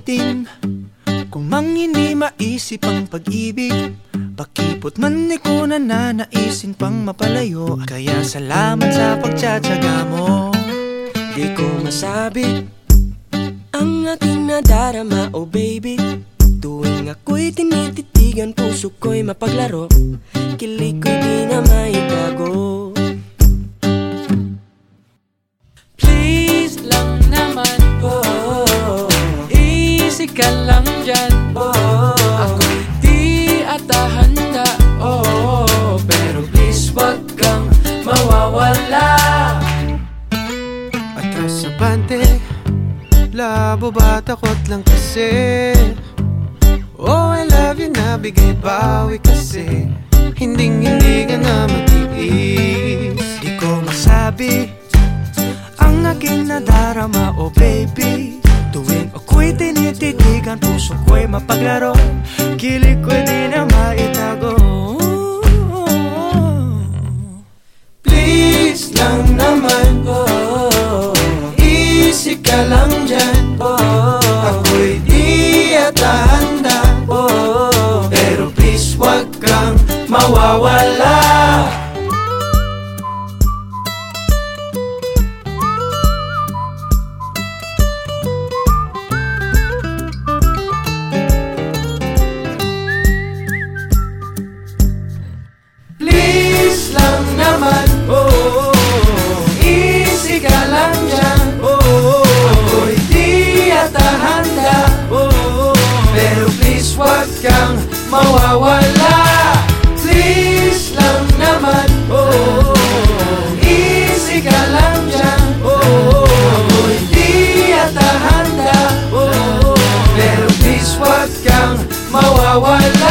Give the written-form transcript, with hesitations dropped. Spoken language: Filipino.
ulitin. Kung mang hindi maisip ang pag-ibig, pakipot man ko na nanaisin pang mapalayo. Kaya salamat sa pagtsatsaga mo. Di ko masabi ang aking nadarama, oh baby. Tuwing ako'y tinititigan, puso ko'y mapaglaro, kilig ko'y di na maitago. Please lang naman, oh, easy ka lang dyan, oh, ako'y di atahanda, oh, pero please wag kang mawawala. Atras sa bante, labo ba takot lang kasi. Oh, I love you na bigay bawi kasi hindi ka na matiis. Di ko masabi ang aking nadarama, oh baby. Tuwing ako'y tinititigan, puso ko'y mapaglaro, kilig ko'y di na maitago. Please lang naman, oh, easy ka lang dyan, oh, ako'y di atahanda, oh, pero please wag kang mawawala. Please lang naman, oh, easy ka lang dyan, oh, ako'y di atahanda, oh, pero please wag kang mawawala. Please lang naman, oh, easy ka lang dyan, oh, ako'y di atahanda, oh, pero please wag kang mawawala.